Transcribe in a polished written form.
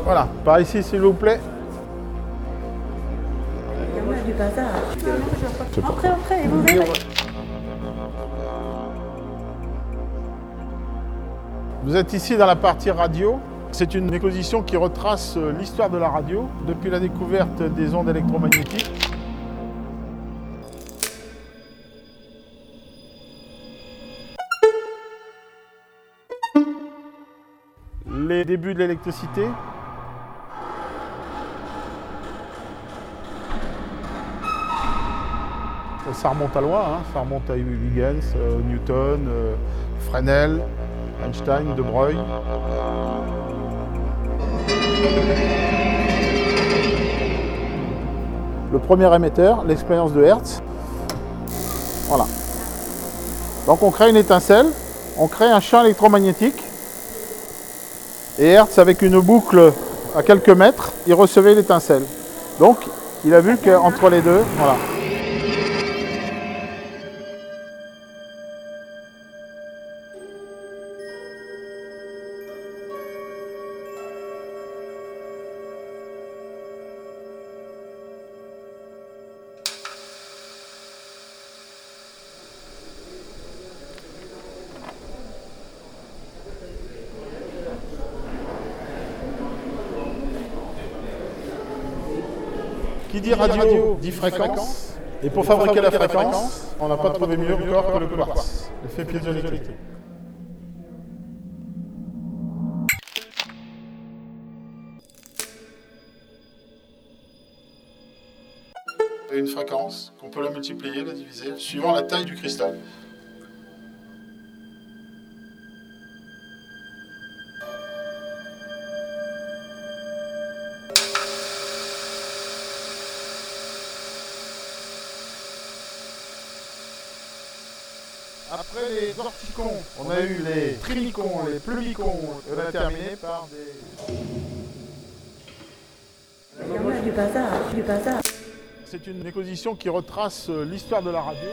Voilà, par ici s'il vous plaît. Il y en a du bazar. Je sais pas. Entrez, et vous verrez. Vous êtes ici dans la partie radio. C'est une exposition qui retrace l'histoire de la radio depuis la découverte des ondes électromagnétiques. Les débuts de l'électricité. Ça remonte à loin, hein. Ça remonte à Huygens, Newton, Fresnel, Einstein, De Broglie. Le premier émetteur, l'expérience de Hertz. Voilà. Donc on crée une étincelle, on crée un champ électromagnétique. Et Hertz, avec une boucle à quelques mètres, il recevait l'étincelle. Donc il a vu qu'entre les deux, voilà. Qui dit radio dit fréquence. Et pour fabriquer la fréquence, on n'a pas trouvé mieux encore que le quartz, l'effet piézoélectrique. Et une fréquence qu'on peut la multiplier, la diviser, suivant la taille du cristal. Après les orticons, on a eu les trinicons, les plumicons, on a terminé par des... Il y en a du bazar. C'est une exposition qui retrace l'histoire de la radio.